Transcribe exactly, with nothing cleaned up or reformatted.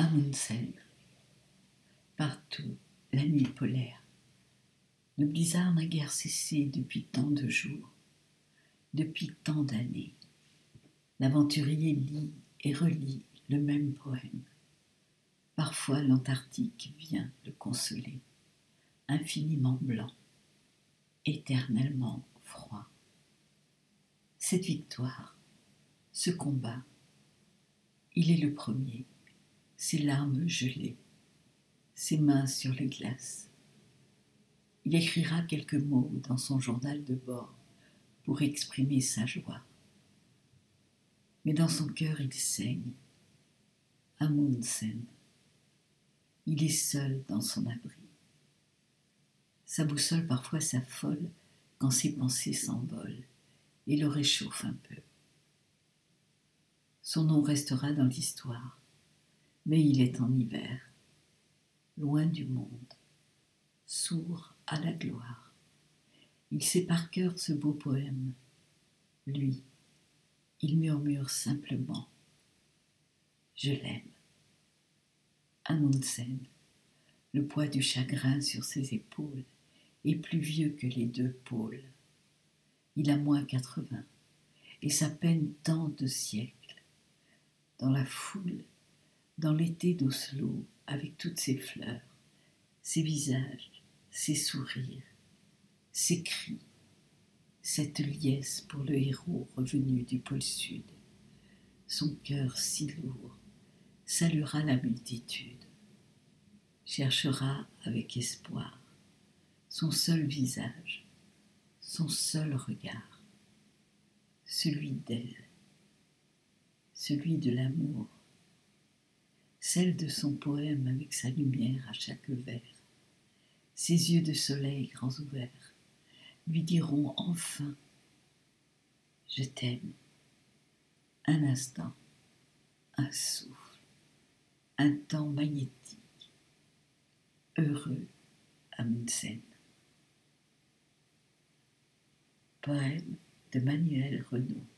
Amundsen. Partout, la nuit polaire. Le blizzard n'a guère cessé depuis tant de jours, depuis tant d'années. L'aventurier lit et relit le même poème. Parfois l'Antarctique vient le consoler, infiniment blanc, éternellement froid. Cette victoire, ce combat, il est le premier, ses larmes gelées, ses mains sur les glaces. Il écrira quelques mots dans son journal de bord pour exprimer sa joie. Mais dans son cœur il saigne. Amundsen. Il est seul dans son abri. Sa boussole parfois s'affole quand ses pensées s'envolent et le réchauffe un peu. Son nom restera dans l'histoire, mais il est en hiver, loin du monde, sourd à la gloire. Il sait par cœur ce beau poème. Lui, il murmure simplement « Je l'aime ». Amundsen, le poids du chagrin sur ses épaules est plus vieux que les deux pôles. Il a moins quatre-vingts et sa peine tant de siècles. Dans la foule, dans l'été d'Oslo, avec toutes ses fleurs, ses visages, ses sourires, ses cris, cette liesse pour le héros revenu du pôle sud. Son cœur si lourd saluera la multitude, cherchera avec espoir son seul visage, son seul regard, celui d'elle, celui de l'amour, celle de son poème avec sa lumière à chaque vers. Ses yeux de soleil grands ouverts lui diront enfin « Je t'aime ». Un instant, un souffle, un temps magnétique. Heureux Amundsen. Poème de Manuel Renaud.